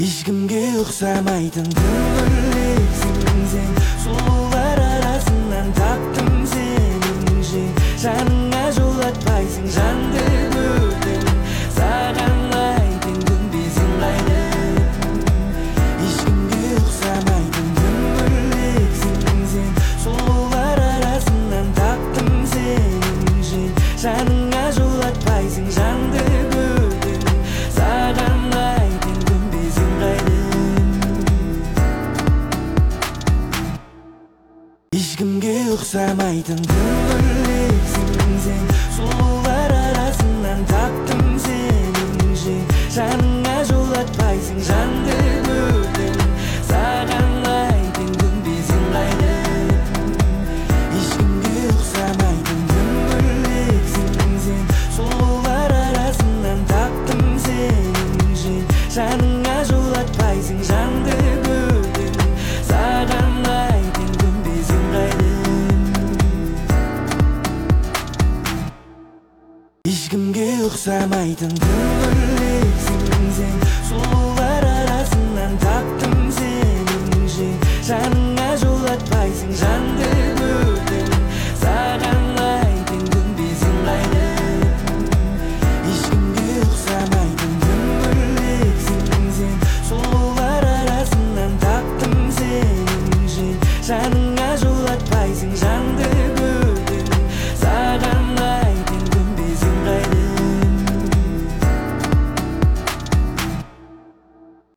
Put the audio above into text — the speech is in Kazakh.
Ешкімге ұқсамайтын көңілексің сен, сұлулар арасынан таптым сенің жен. Жаныңа жолатпайсың жанды бөлдім, саған лайдың көнбесің қайдым. Ешкімге ұқсамайтын көңілексің сен, сұлулар арасынан таптым сенің жен. Жаныңа жолатпайсың жанды бөлдім, саған лайдың көнбесің қайдым. Ешкімге ұқсамайтын көңілексің сен, сұлулар арасынан таптым сенің жен. Жаныңа жолатпайсың жанды бөлдім, саған лайдың көнбесің қайдым. Ешкімге ұқсамайтын көңілексің сен, сұлулар арасынан таптым сенің жен. Жаныңа жолатпайсың жанды бөлдім, саған лайдың көнбесің қайдым. Ешкімге ұқсамайтын көңілексің сен, сұлулар арасынан таптым сенің жен. Жаныңа жолатпайсың жанды бөлдім, саған лайдың көнбесің қайдым. Ешкімге ұқсамайтын көңілексің сен, сұлулар арасынан таптым сенің жен.